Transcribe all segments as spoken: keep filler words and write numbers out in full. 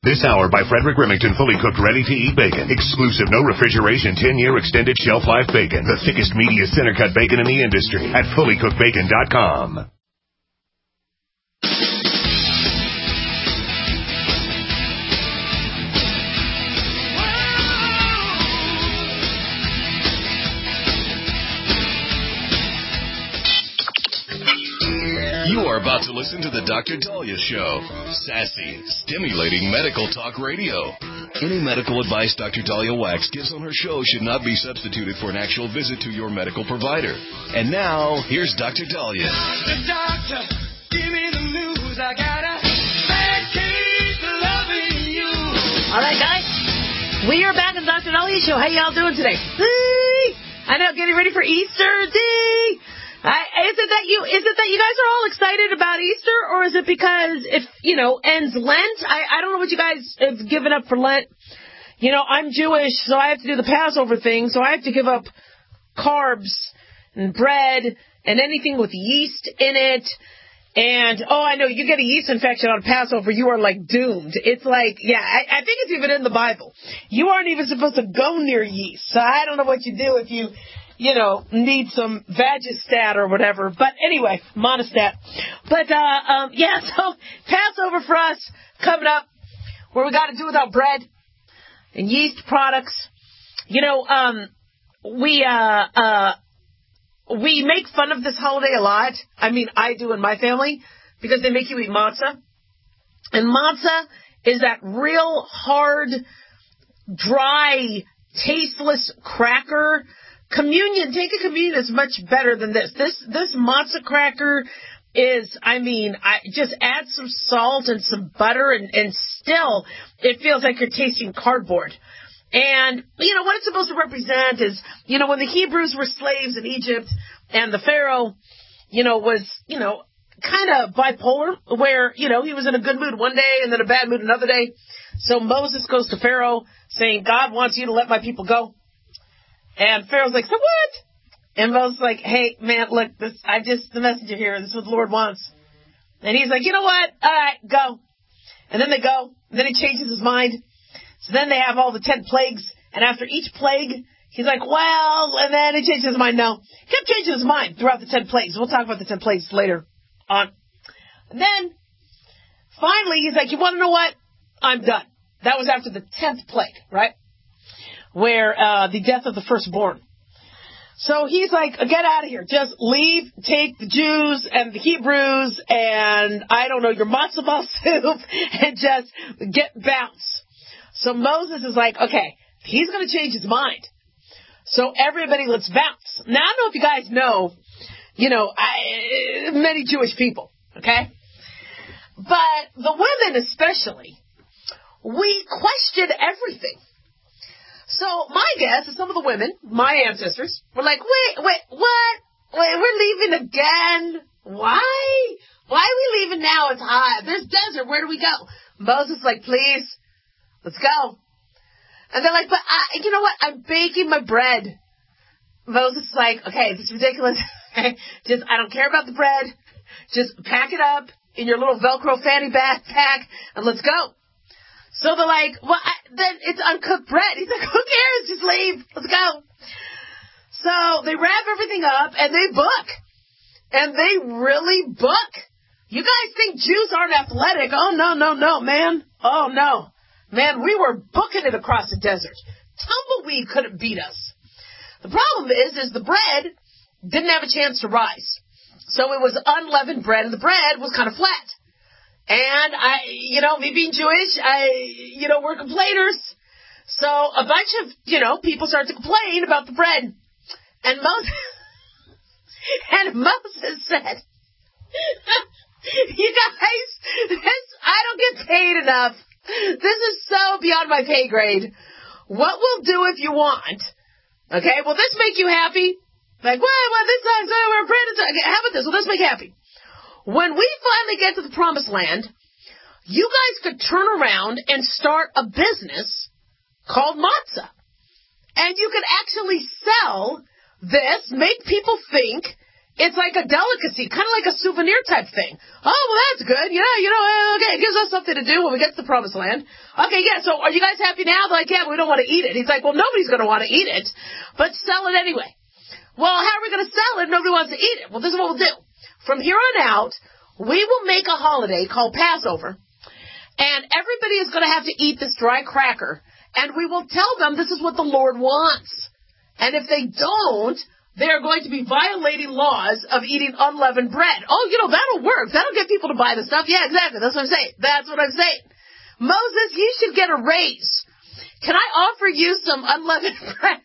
This hour by Frederick Remington, fully cooked, ready-to-eat bacon. Exclusive, no refrigeration, ten-year extended shelf life bacon. The thickest, meatiest, center-cut bacon in the industry at fully cooked bacon dot com. You are about to listen to the Doctor Dahlia Show. Sassy, stimulating medical talk radio. Any medical advice Doctor Dahlia Wax gives on her show should not be substituted for an actual visit to your medical provider. And now, here's Doctor Dahlia. The doctor, give me the news. I got a bad case of loving you. All right, guys. We are back on Doctor Dahlia Show. How y'all doing today? I know, getting ready for Easter. Dee! I, is it that you is it that you guys are all excited about Easter, or is it because if you know ends Lent? I, I don't know what you guys have given up for Lent. You know, I'm Jewish, so I have to do the Passover thing, so I have to give up carbs and bread and anything with yeast in it. And oh, I know, you get a yeast infection on Passover, you are like doomed. It's like, yeah, I, I think it's even in the Bible. You aren't even supposed to go near yeast. So I don't know what you do if you. you know, need some Vagistat or whatever. But anyway, Monistat. But, uh, um, yeah, so Passover for us coming up, where we got to do without bread and yeast products. You know, um, we, uh, uh, we make fun of this holiday a lot. I mean, I do in my family, because they make you eat matzah. And matzah is that real hard, dry, tasteless cracker. Communion, take a communion is much better than this. This this matzah cracker is, I mean, I just add some salt and some butter, and, and still it feels like you're tasting cardboard. And, you know, what it's supposed to represent is, you know, when the Hebrews were slaves in Egypt and the Pharaoh, you know, was, you know, kind of bipolar, where, you know, he was in a good mood one day and then a bad mood another day. So Moses goes to Pharaoh saying, God wants you to let my people go. And Pharaoh's like, so what? And Moses is like, hey, man, look, this, I'm just the messenger here. This is what the Lord wants. And he's like, you know what? All right, go. And then they go. And then he changes his mind. So then they have all the ten plagues. And after each plague, he's like, well, and then he changes his mind. No. He kept changing his mind throughout the ten plagues. We'll talk about the ten plagues later on. And then, finally, he's like, you want to know what? I'm done. That was after the tenth plague, right? Where uh, the death of the firstborn. So he's like, get out of here. Just leave, take the Jews and the Hebrews and, I don't know, your matzo ball soup and just get bounce. So Moses is like, okay, he's going to change his mind. So everybody, let's bounce. Now, I don't know if you guys know, you know, I, many Jewish people, okay? But the women especially, we question everything. So my guess is some of the women, my ancestors, were like, wait, wait, what? Wait, we're leaving again? Why? Why are we leaving now? It's hot. There's desert. Where do we go? Moses is like, please, let's go. And they're like, but I, you know what? I'm baking my bread. Moses is like, okay, this is ridiculous. Just, I don't care about the bread. Just pack it up in your little Velcro fanny backpack and let's go. So they're like, well, I, then it's uncooked bread. He's like, who cares? Just leave. Let's go. So they wrap everything up and they book. And they really book. You guys think Jews aren't athletic? Oh, no, no, no, man. Oh, no. Man, we were booking it across the desert. Tumbleweed couldn't beat us. The problem is, is the bread didn't have a chance to rise. So it was unleavened bread, and the bread was kind of flat. And I, you know, me being Jewish, I, you know, we're complainers. So a bunch of, you know, people started to complain about the bread. And Moses, and Moses said, you guys, this, I don't get paid enough. This is so beyond my pay grade. What we'll do if you want, okay, will this make you happy? Like, well, well this sucks, oh, we're afraid okay, how about this? Will this make you happy? When we finally get to the promised land, you guys could turn around and start a business called matzah. And you could actually sell this, make people think It's like a delicacy, kind of like a souvenir type thing. Oh, well, that's good. Yeah, you know, okay, it gives us something to do when we get to the promised land. Okay, yeah, so are you guys happy now? They're like, yeah, we don't want to eat it. He's like, well, nobody's going to want to eat it, but sell it anyway. Well, how are we going to sell it if nobody wants to eat it? Well, this is what we'll do. From here on out, we will make a holiday called Passover, and everybody is going to have to eat this dry cracker, and we will tell them this is what the Lord wants. And if they don't, they are going to be violating laws of eating unleavened bread. Oh, you know, that'll work. That'll get people to buy the stuff. Yeah, exactly. That's what I'm saying. That's what I'm saying. Moses, you should get a raise. Can I offer you some unleavened bread?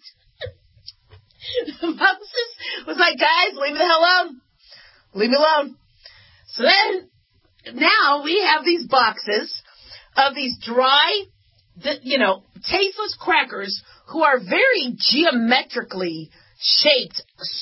Moses was like, guys, leave me the hell alone. Leave me alone. So then, now we have these boxes of these dry, you know, tasteless crackers who are very geometrically shaped,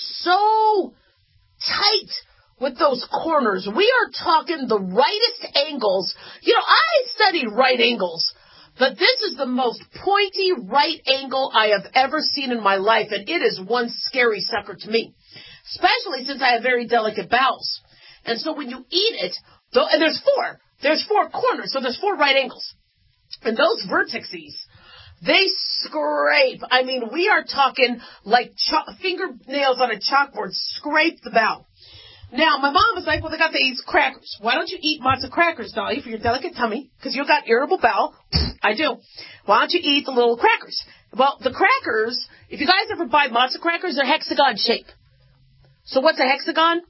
so tight with those corners. We are talking the rightest angles. You know, I studied right angles, but this is the most pointy right angle I have ever seen in my life, and it is one scary sucker to me, especially since I have very delicate bowels. And so when you eat it, though, and there's four, there's four corners, so there's four right angles. And those vertices, they scrape. I mean, we are talking like cho- fingernails on a chalkboard, scrape the bowel. Now, my mom was like, well, they got these crackers. Why don't you eat matzo crackers, Dolly, for your delicate tummy? Because you've got irritable bowel. I do. Why don't you eat the little crackers? Well, the crackers, if you guys ever buy matzo crackers, they're hexagon shape. So what's a hexagon?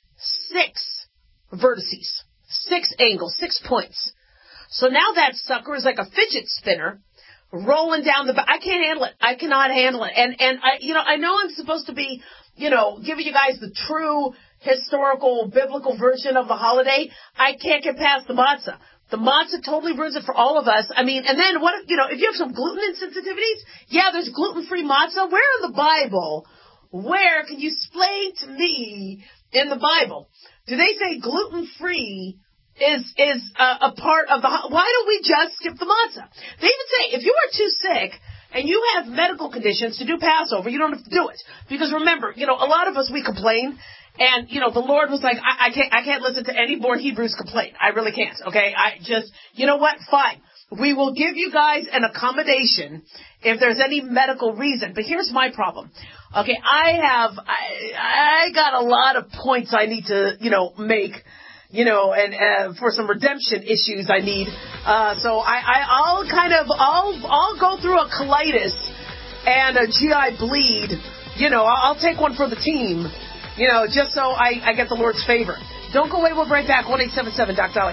Six vertices, six angles, six points. So now that sucker is like a fidget spinner rolling down the back. I can't handle it. I cannot handle it. And, and I, you know, I know I'm supposed to be, you know, giving you guys the true historical biblical version of the holiday. I can't get past the matzah. The matzah totally ruins it for all of us. I mean, and then what, if, you know, if you have some gluten insensitivities, yeah, there's gluten-free matzah. Where in the Bible, where can you explain to me in the Bible, do they say gluten-free is is a, a part of the, why don't we just skip the matzah? They even say, if you are too sick and you have medical conditions to do Passover, you don't have to do it. Because remember, you know, a lot of us, we complain, and, you know, the Lord was like, I, I can't I can't listen to any born Hebrews complain. I really can't, okay? I just, you know what? Fine. We will give you guys an accommodation if there's any medical reason. But here's my problem. Okay, I have, I, I got a lot of points I need to, you know, make, you know, and uh, for some redemption issues I need. Uh, so I, I, I'll kind of, I'll, I'll go through a colitis and a G I bleed. You know, I'll, I'll take one for the team, you know, just so I, I get the Lord's favor. Don't go away. We'll be right back. one eight seven seven Doc Dolly.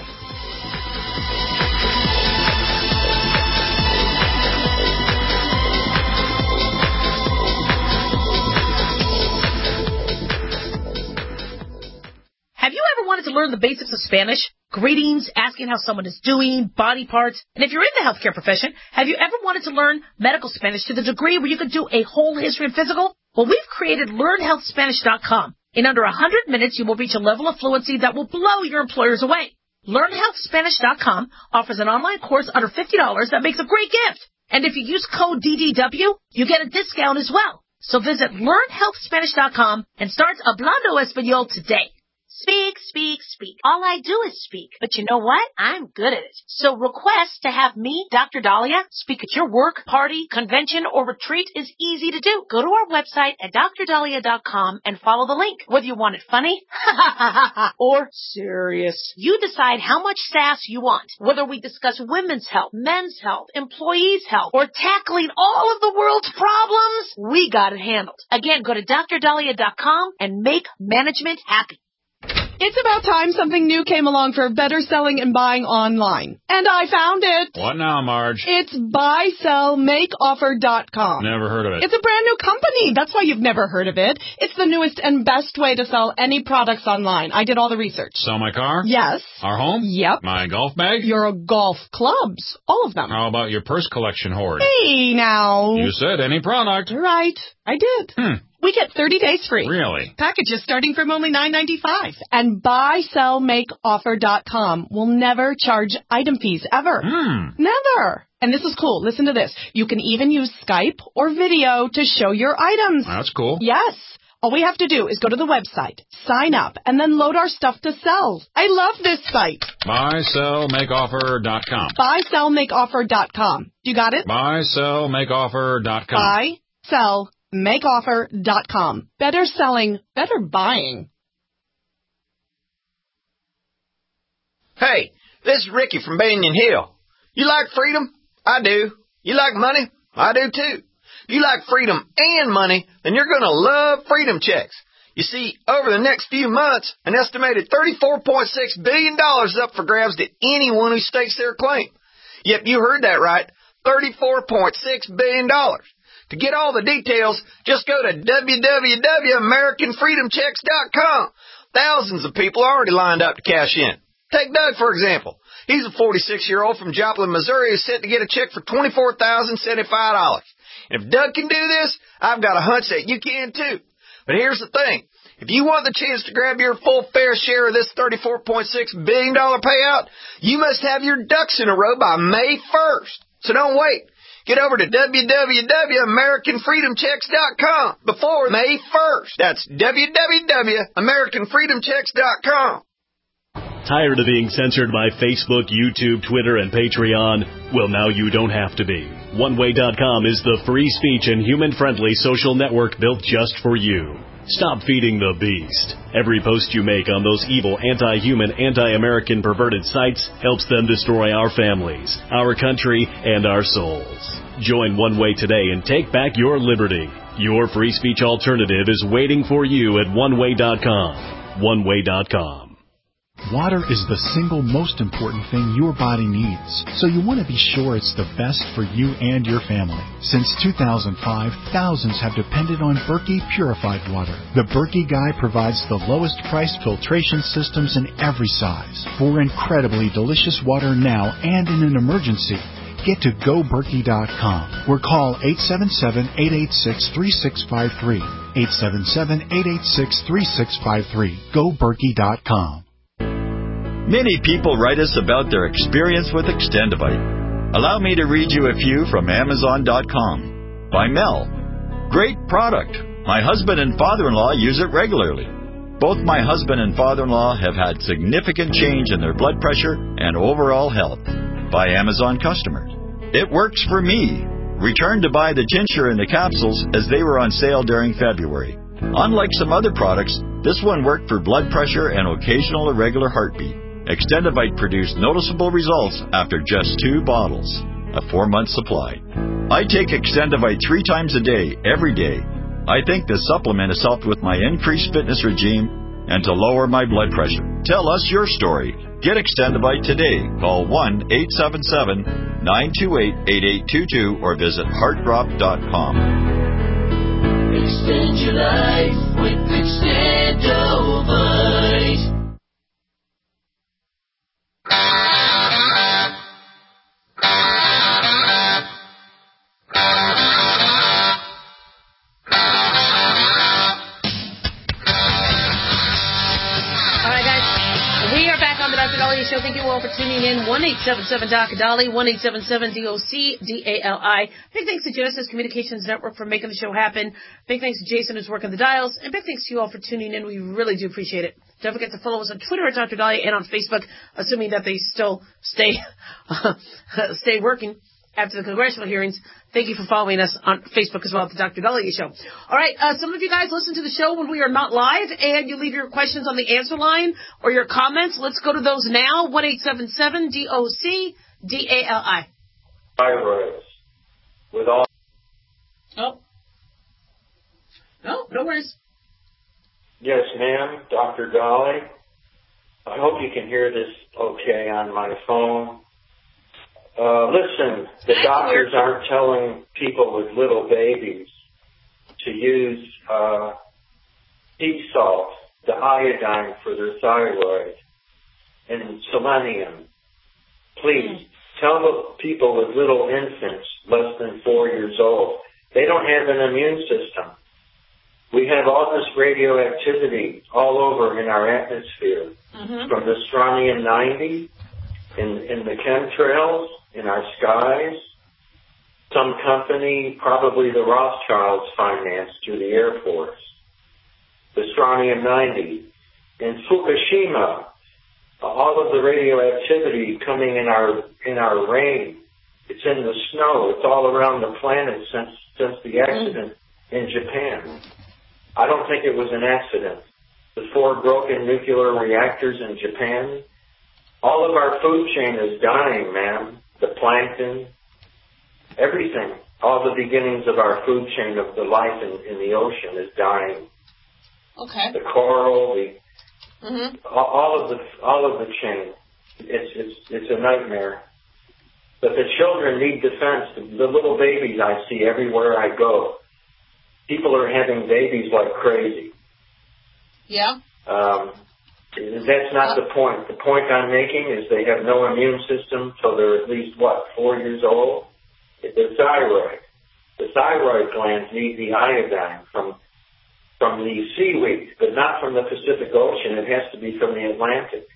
Have you ever wanted to learn the basics of Spanish? Greetings, asking how someone is doing, body parts. And if you're in the healthcare profession, have you ever wanted to learn medical Spanish to the degree where you could do a whole history and physical? Well, we've created learn health spanish dot com. In under one hundred minutes, you will reach a level of fluency that will blow your employers away. learn health spanish dot com offers an online course under fifty dollars that makes a great gift. And if you use code D D W, you get a discount as well. So visit learn health spanish dot com and start Hablando Español today. Speak, speak, speak. All I do is speak. But you know what? I'm good at it. So request to have me, Doctor Dahlia, speak at your work, party, convention, or retreat is easy to do. Go to our website at dr dahlia dot com and follow the link. Whether you want it funny or serious, you decide how much sass you want. Whether we discuss women's health, men's health, employees' health, or tackling all of the world's problems, we got it handled. Again, go to dr dahlia dot com and make management happy. It's about time something new came along for better selling and buying online. And I found it. What now, Marge? It's buy sell make offer dot com. Never heard of it. It's a brand new company. That's why you've never heard of it. It's the newest and best way to sell any products online. I did all the research. Sell my car? Yes. Our home? Yep. My golf bag? Your golf clubs. All of them. How about your purse collection hoard? Hey, now. You said any product. Right. I did. Hmm. We get thirty days free. Really? Packages starting from only nine ninety-five. And buy sell make offer dot com will never charge item fees, ever. Hmm. Never. And this is cool. Listen to this. You can even use Skype or video to show your items. That's cool. Yes. All we have to do is go to the website, sign up, and then load our stuff to sell. I love this site. buy sell make offer dot com. buy sell make offer dot com. You got it? buy sell make offer dot com. buy sell make offer dot com. Better selling, better buying. Hey, this is Ricky from Banyan Hill. You like freedom? I do. You like money? I do too. If you like freedom and money, then you're going to love Freedom Checks. You see, over the next few months, an estimated thirty-four point six billion dollars is up for grabs to anyone who stakes their claim. Yep, you heard that right, thirty-four point six billion dollars. To get all the details, just go to w w w dot american freedom checks dot com. Thousands of people are already lined up to cash in. Take Doug, for example. He's a forty-six-year-old from Joplin, Missouri who's set to get a check for twenty-four thousand seventy-five dollars. And if Doug can do this, I've got a hunch that you can too. But here's the thing. If you want the chance to grab your full fair share of this thirty-four point six billion dollars payout, you must have your ducks in a row by May first. So don't wait. Get over to w w w dot american freedom checks dot com before May first. That's w w w dot american freedom checks dot com. Tired of being censored by Facebook, YouTube, Twitter, and Patreon? Well, now you don't have to be. one way dot com is the free speech and human-friendly social network built just for you. Stop feeding the beast. Every post you make on those evil, anti-human, anti-American perverted sites helps them destroy our families, our country, and our souls. Join One Way today and take back your liberty. Your free speech alternative is waiting for you at one way dot com. one way dot com. Water is the single most important thing your body needs, so you want to be sure it's the best for you and your family. Since two thousand five, thousands have depended on Berkey purified water. The Berkey Guy provides the lowest priced filtration systems in every size for incredibly delicious water now and in an emergency. Get to go berkey dot com or call eight seven seven, eight eight six, three six five three. eight seven seven, eight eight six, three six five three. go berkey dot com. Many people write us about their experience with Extendivite. Allow me to read you a few from amazon dot com. By Mel. Great product. My husband and father-in-law use it regularly. Both my husband and father-in-law have had significant change in their blood pressure and overall health. By Amazon customers. It works for me. Returned to buy the tincture and the capsules as they were on sale during February. Unlike some other products, this one worked for blood pressure and occasional irregular heartbeat. Extendivite produced noticeable results after just two bottles, a four-month supply. I take Extendivite three times a day, every day. I think this supplement has helped with my increased fitness regime and to lower my blood pressure. Tell us your story. Get Extendivite today. Call one eight seven seven, nine two eight, eight eight two two or visit heart drop dot com. Extend your life with Extendivite. Show. Thank you all for tuning in. one eight seven seven D O C Dolly, one eight seven seven D O C D A L I. Big thanks to Genesis Communications Network for making the show happen. Big thanks to Jason who's working the dials. And big thanks to you all for tuning in. We really do appreciate it. Don't forget to follow us on Twitter at Doctor Dolly and on Facebook, assuming that they still stay, uh, stay working after the congressional hearings. Thank you for following us on Facebook as well at the Doctor Dolly Show. All right, uh, some of you guys listen to the show when we are not live, and you leave your questions on the answer line or your comments. Let's go to those now. one eight seven seven D O C D A L I. Thyroids. With all. Oh. No, no worries. Yes, ma'am, Doctor Dolly. I hope you can hear this okay on my phone. Uh, listen, the doctors aren't telling people with little babies to use uh, sea salt, the iodine for their thyroid, and selenium. Please, tell the people with little infants, less than four years old, they don't have an immune system. We have all this radioactivity all over in our atmosphere, mm-hmm. from the strontium ninety in, in the chemtrails, in our skies. Some company, probably the Rothschilds, financed through the Air Force. the strontium ninety. In Fukushima, all of the radioactivity coming in our in our rain, it's in the snow, it's all around the planet since since the accident in Japan. I don't think it was an accident. The four broken nuclear reactors in Japan, all of our food chain is dying, man. The plankton, everything, all the beginnings of our food chain of the life in, in the ocean is dying. Okay. The coral, the Mm-hmm. all, all of the all of the chain. It's it's it's a nightmare. But the children need defense. The, the little babies I see everywhere I go. People are having babies like crazy. Yeah. Um, that's not the point. The point I'm making is they have no immune system till they're at least, what, four years old? The thyroid. The thyroid glands need the iodine from from the seaweed, but not from the Pacific Ocean. It has to be from the Atlantic.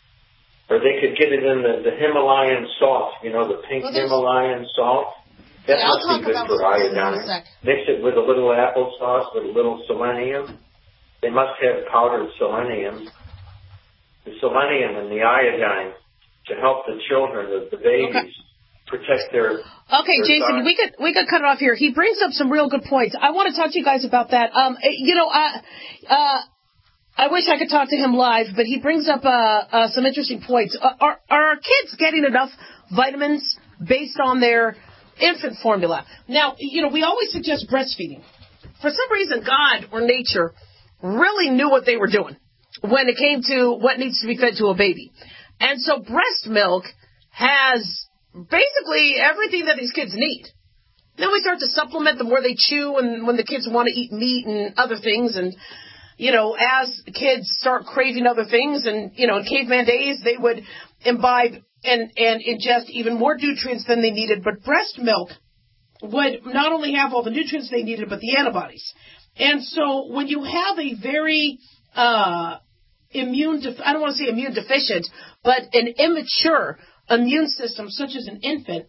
Or they could get it in the, the Himalayan salt, you know, the pink well, Himalayan salt. That yeah, must be good for iodine. Mix it with a little applesauce with a little selenium. They must have powdered selenium. The selenium and the iodine to help the children, the, the babies, okay. protect their... Okay, their Jason, thoughts. we could we could cut it off here. He brings up some real good points. I want to talk to you guys about that. Um, you know, uh, uh, I wish I could talk to him live, but he brings up uh, uh, some interesting points. Uh, are, are our kids getting enough vitamins based on their infant formula? Now, you know, we always suggest breastfeeding. For some reason, God or nature really knew what they were doing when it came to what needs to be fed to a baby. And so breast milk has basically everything that these kids need. Then we start to supplement the more they chew and when the kids want to eat meat and other things. And, you know, as kids start craving other things and, you know, in caveman days, they would imbibe and, and ingest even more nutrients than they needed. But breast milk would not only have all the nutrients they needed, but the antibodies. And so when you have a very uh, immune, def- I don't want to say immune deficient, but an immature immune system, such as an infant,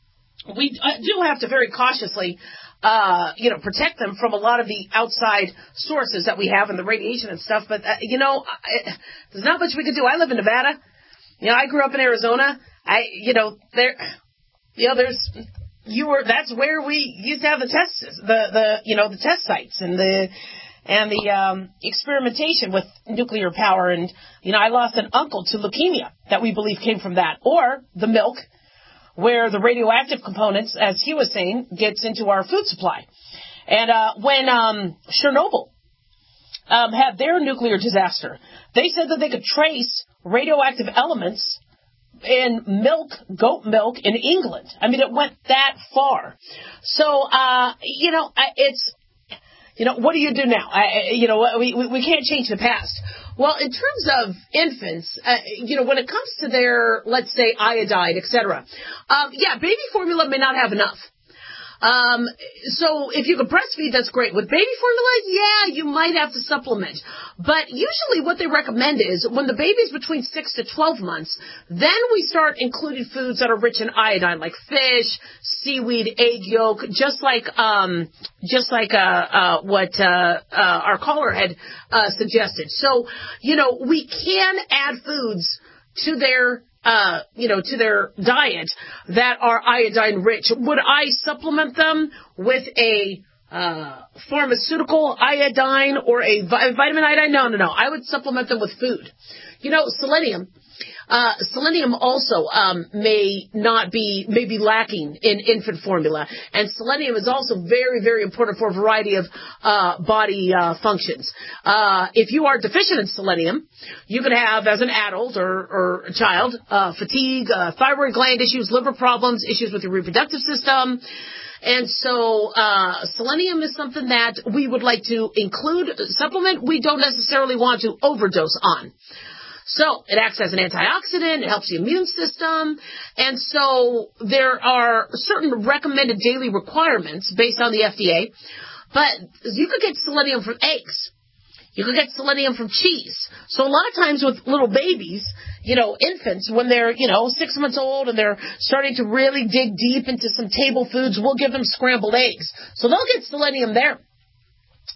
we uh, do have to very cautiously, uh, you know, protect them from a lot of the outside sources that we have and the radiation and stuff. But, uh, you know, I, there's not much we can do. I live in Nevada. You know, I grew up in Arizona. I, you know, there, you know, there's, you were, that's where we used to have the tests, the, the, you know, the test sites and the, and the um, experimentation with nuclear power. And, you know, I lost an uncle to leukemia that we believe came from that. Or the milk, where the radioactive components, as he was saying, gets into our food supply. And uh, when um, Chernobyl um, had their nuclear disaster, they said that they could trace radioactive elements in milk, goat milk in England. I mean, it went that far. So, uh, you know, it's... You know, what do you do now? I, you know, we, we we can't change the past. Well, in terms of infants, uh, you know, when it comes to their, let's say, iodine, et cetera, um, yeah, baby formula may not have enough. Um, so if you could breastfeed, that's great. With baby formula, yeah, you might have to supplement. But usually what they recommend is when the baby's between six to twelve months, then we start including foods that are rich in iodine, like fish, seaweed, egg yolk, just like, um, just like, uh, uh, what, uh, uh, our caller had, uh, suggested. So, you know, we can add foods to their Uh, you know, to their diet that are iodine rich. Would I supplement them with a uh, pharmaceutical iodine or a vi- vitamin iodine? No, no, no. I would supplement them with food. You know, selenium. Uh, selenium also um, may not be, may be lacking in infant formula. And selenium is also very, very important for a variety of uh, body uh, functions. Uh, if you are deficient in selenium, you can have, as an adult or, or a child, uh, fatigue, uh, thyroid gland issues, liver problems, issues with your reproductive system. And so uh, selenium is something that we would like to include, supplement. We don't necessarily want to overdose on. So it acts as an antioxidant. It helps the immune system. And so there are certain recommended daily requirements based on the F D A. But you could get selenium from eggs. You could get selenium from cheese. So a lot of times with little babies, you know, infants, when they're, you know, six months old and they're starting to really dig deep into some table foods, we'll give them scrambled eggs. So they'll get selenium there.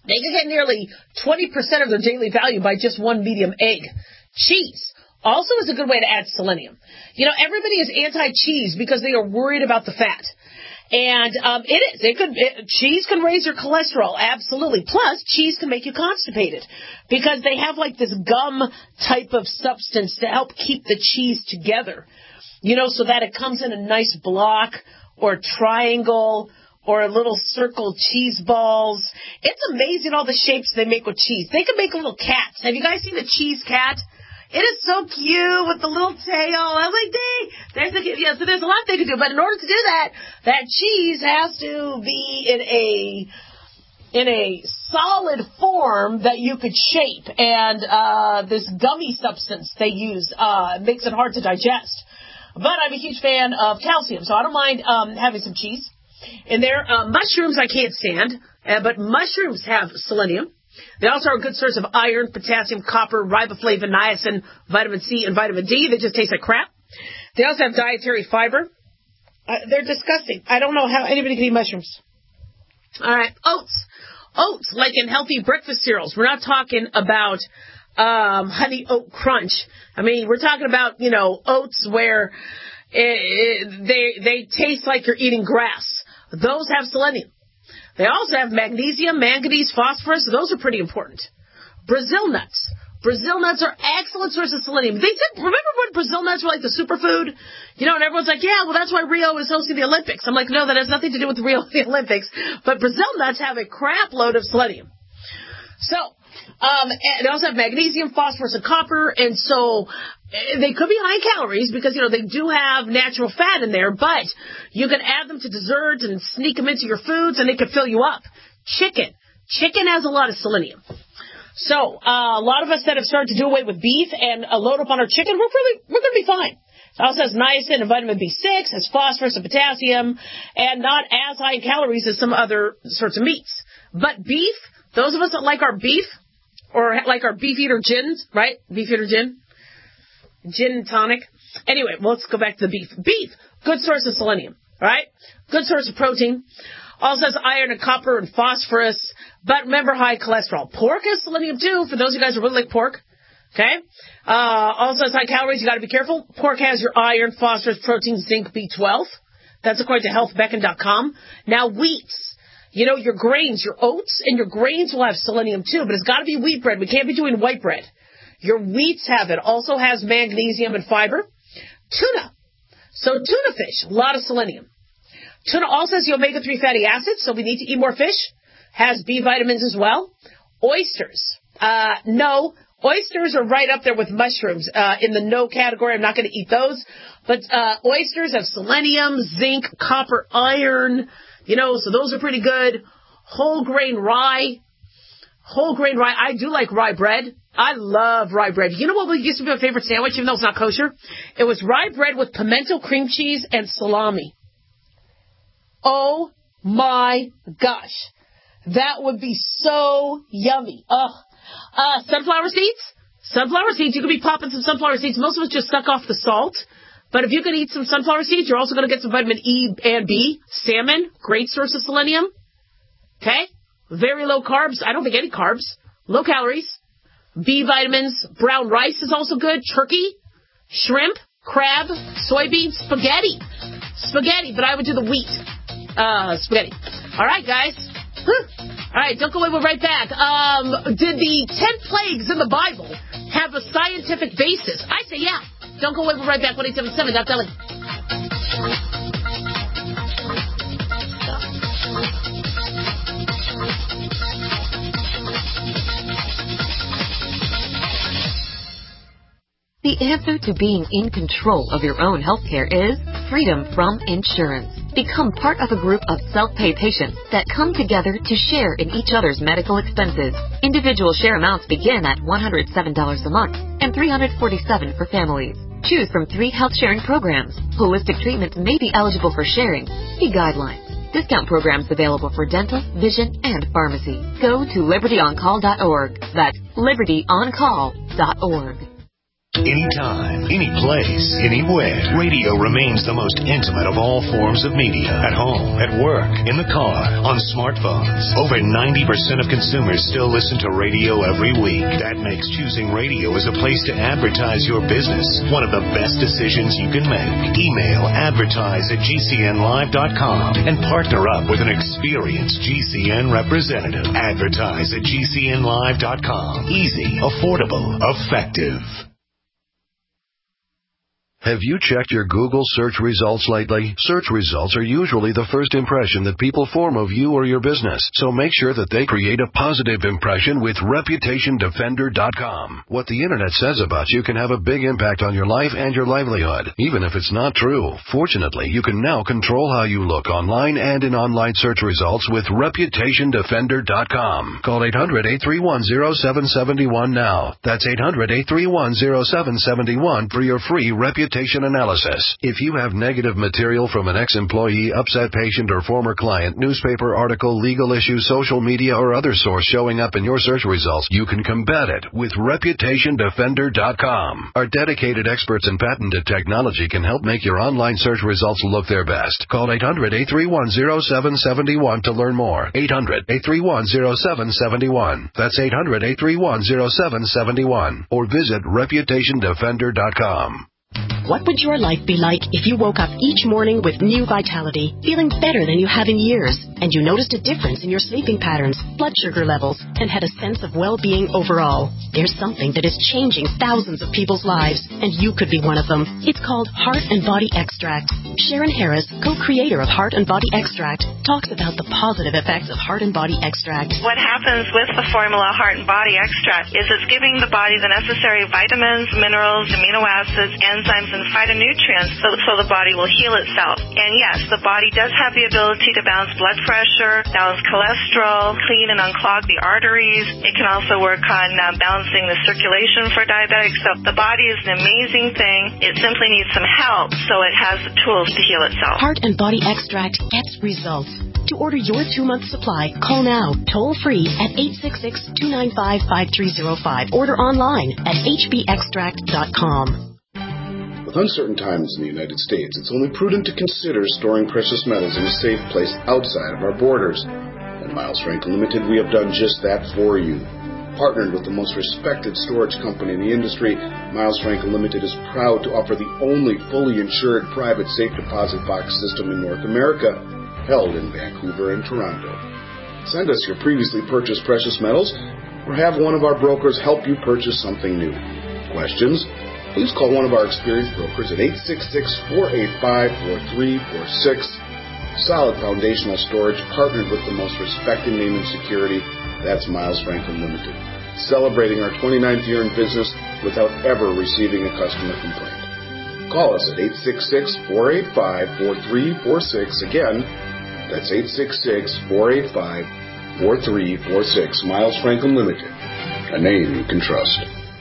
They can get nearly twenty percent of their daily value by just one medium egg. Cheese also is a good way to add selenium. You know, everybody is anti-cheese because they are worried about the fat. And um, it is. It could. It, cheese can raise your cholesterol, absolutely. Plus, cheese can make you constipated because they have like this gum type of substance to help keep the cheese together. You know, so that it comes in a nice block or triangle or a little circle cheese balls. It's amazing all the shapes they make with cheese. They can make little cats. Have you guys seen the cheese cat? It is so cute with the little tail. I was like, dang, there's a, yeah, so there's a lot they can do. But in order to do that, that cheese has to be in a in a solid form that you could shape. And uh, this gummy substance they use uh, makes it hard to digest. But I'm a huge fan of calcium, so I don't mind um, having some cheese in there. Uh, mushrooms I can't stand, uh, but mushrooms have selenium. They also are a good source of iron, potassium, copper, riboflavin, niacin, vitamin C, and vitamin D. They just taste like crap. They also have dietary fiber. Uh, they're disgusting. I don't know how anybody can eat mushrooms. All right, oats. Oats, like in healthy breakfast cereals. We're not talking about um, honey oat crunch. I mean, we're talking about, you know, oats where it, it, they they taste like you're eating grass. Those have selenium. They also have magnesium, manganese, phosphorus. Those are pretty important. Brazil nuts. Brazil nuts are excellent source of selenium. They said, remember when Brazil nuts were like the superfood? You know, and everyone's like, yeah, well, that's why Rio is hosting the Olympics. I'm like, no, that has nothing to do with Rio the Olympics. But Brazil nuts have a crap load of selenium. So, um, they also have magnesium, phosphorus, and copper. And so they could be high calories because, you know, they do have natural fat in there. But you can add them to desserts and sneak them into your foods, and they could fill you up. Chicken. Chicken has a lot of selenium. So, uh, a lot of us that have started to do away with beef and uh, load up on our chicken, we're really, we're going to be fine. It also has niacin and vitamin B six, has phosphorus and potassium, and not as high in calories as some other sorts of meats. But beef, those of us that like our beef, or like our beef eater gins, right? Beef eater gin? Gin and tonic. Anyway, well, let's go back to the beef. Beef, good source of selenium, right? Good source of protein. Also has iron and copper and phosphorus, but remember high cholesterol. Pork has selenium too, for those of you guys who really like pork. Okay? Uh, also has high calories, you gotta be careful. Pork has your iron, phosphorus, protein, zinc, B twelve. That's according to health beacon dot com. Now wheats. You know, your grains, your oats and your grains will have selenium too, but it's gotta be wheat bread. We can't be doing white bread. Your wheats have it. Also has magnesium and fiber. Tuna. So tuna fish, a lot of selenium. Tuna also has the omega three fatty acids, so we need to eat more fish. Has B vitamins as well. Oysters. Uh, no. Oysters are right up there with mushrooms uh, in the no category. I'm not going to eat those. But uh, oysters have selenium, zinc, copper, iron. You know, so those are pretty good. Whole grain rye. Whole grain rye. I do like rye bread. I love rye bread. You know what used to be my favorite sandwich, even though it's not kosher? It was rye bread with pimento cream cheese and salami. Oh my gosh. That would be so yummy. Ugh. Uh, sunflower seeds? Sunflower seeds, you could be popping some sunflower seeds. Most of us just suck off the salt. But if you could eat some sunflower seeds, you're also going to get some vitamin E and B. Salmon, great source of selenium. Okay? Very low carbs. I don't think any carbs. Low calories. B vitamins. Brown rice is also good. Turkey, shrimp, crab, soybeans, spaghetti. Spaghetti, but I would do the wheat. Uh, spaghetti. All right, guys. Whew. All right, don't go away. We're right back. Um, did the ten plagues in the Bible have a scientific basis? I say yeah. Don't go away. We're right back. one eight seven seven dot L A. The answer to being in control of your own healthcare is freedom from insurance. Become part of a group of self-pay patients that come together to share in each other's medical expenses. Individual share amounts begin at one hundred seven dollars a month and three hundred forty-seven dollars for families. Choose from three health sharing programs. Holistic treatments may be eligible for sharing. See guidelines. Discount programs available for dental, vision, and pharmacy. Go to liberty on call dot org. That's liberty on call dot org. Anytime, any place, anywhere. Radio remains the most intimate of all forms of media. At home, at work, in the car, on smartphones. Over ninety percent of consumers still listen to radio every week. That makes choosing radio as a place to advertise your business one of the best decisions you can make. Email advertise at G C N live dot com and partner up with an experienced G C N representative. Advertise at G C N live dot com. Easy, affordable, effective. Have you checked your Google search results lately? Search results are usually the first impression that people form of you or your business, so make sure that they create a positive impression with reputation defender dot com. What the internet says about you can have a big impact on your life and your livelihood, even if it's not true. Fortunately, you can now control how you look online and in online search results with reputation defender dot com. Call eight hundred, eight three one, zero seven seven one now. That's eight hundred, eight three one, zero seven seven one for your free reputation analysis. If you have negative material from an ex-employee, upset patient, or former client, newspaper article, legal issue, social media, or other source showing up in your search results, you can combat it with reputation defender dot com. Our dedicated experts in patented technology can help make your online search results look their best. Call eight hundred, eight three one, zero seven seven one to learn more. eight hundred, eight three one, zero seven seven one. That's eight hundred, eight three one, zero seven seven one. Or visit reputation defender dot com. What would your life be like if you woke up each morning with new vitality, feeling better than you have in years, and you noticed a difference in your sleeping patterns, blood sugar levels, and had a sense of well-being overall? There's something that is changing thousands of people's lives, and you could be one of them. It's called Heart and Body Extract. Sharon Harris, co-creator of Heart and Body Extract, talks about the positive effects of Heart and Body Extract. What happens with the formula Heart and Body Extract is it's giving the body the necessary vitamins, minerals, amino acids, enzymes, and phytonutrients so, so the body will heal itself. And yes, the body does have the ability to balance blood pressure, balance cholesterol, clean and unclog the arteries. It can also work on uh, balancing the circulation for diabetics. So the body is an amazing thing. It simply needs some help so it has the tools to heal itself. Heart and Body Extract gets results. To order your two-month supply, call now, toll-free at eight six six, two nine five, five three zero five. Order online at h b extract dot com. With uncertain times in the United States, it's only prudent to consider storing precious metals in a safe place outside of our borders. At Miles Franklin Limited, we have done just that for you. Partnered with the most respected storage company in the industry, Miles Franklin Limited is proud to offer the only fully insured private safe deposit box system in North America, held in Vancouver and Toronto. Send us your previously purchased precious metals, or have one of our brokers help you purchase something new. Questions? Please call one of our experienced brokers at eight six six, four eight five, four three four six. Solid foundational storage, partnered with the most respected name in security. That's Miles Franklin Limited. Celebrating our twenty-ninth year in business without ever receiving a customer complaint. Call us at eight six six, four eight five, four three four six. Again, that's eight six six, four eight five, four three four six. Miles Franklin Limited, a name you can trust.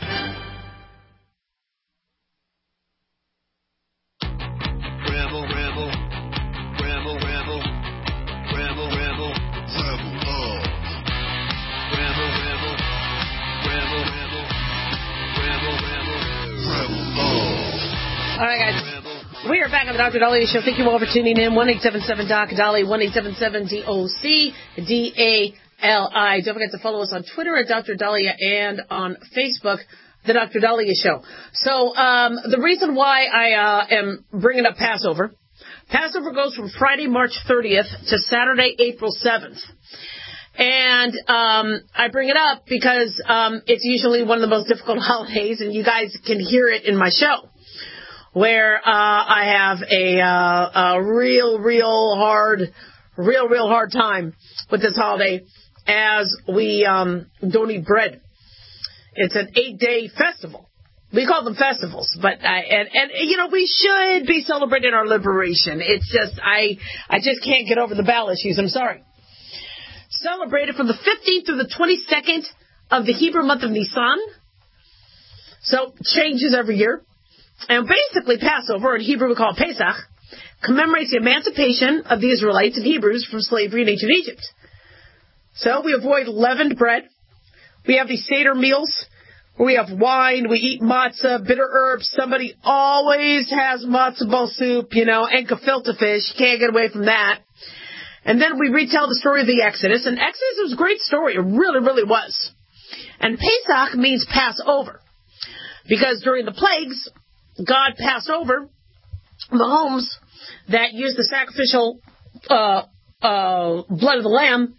The Doctor Dahlia Show. Thank you all for tuning in. one eight seven seven Doc Dolly, one eight seven seven D O C D A L I. Don't forget to follow us on Twitter at Doctor Dahlia and on Facebook, The Doctor Dahlia Show. So um, the reason why I uh, am bringing up Passover, Passover goes from Friday, March thirtieth to Saturday, April seventh. And um, I bring it up because um, it's usually one of the most difficult holidays, and you guys can hear it in my show, where uh, I have a, uh, a real, real hard, real, real hard time with this holiday as we um, don't eat bread. It's an eight-day festival. We call them festivals, but I, and, and you know, we should be celebrating our liberation. It's just, I, I just can't get over the bowel issues. I'm sorry. Celebrated from the fifteenth through the twenty-second of the Hebrew month of Nisan. So, changes every year. And basically, Passover, in Hebrew we call it Pesach, commemorates the emancipation of the Israelites and Hebrews from slavery in ancient Egypt. So we avoid leavened bread. We have these Seder meals We have wine, we eat matzah, bitter herbs. Somebody always has matzo ball soup, you know, and gefilte fish. Can't get away from that. And then we retell the story of the Exodus. And Exodus was a great story. It really, really was. And Pesach means Passover. Because during the plagues, God passed over the homes that used the sacrificial uh, uh, blood of the lamb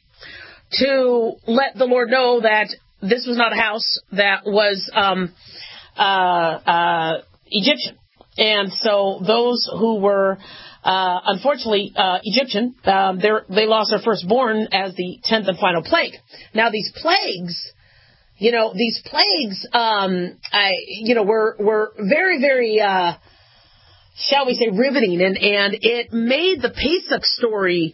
to let the Lord know that this was not a house that was um, uh, uh, Egyptian. And so those who were, uh, unfortunately, uh, Egyptian, um, they lost their firstborn as the tenth and final plague. Now, these plagues, you know, these plagues, um, I, you know, were, were very, very, uh, shall we say, riveting. And, and it made the Pesach story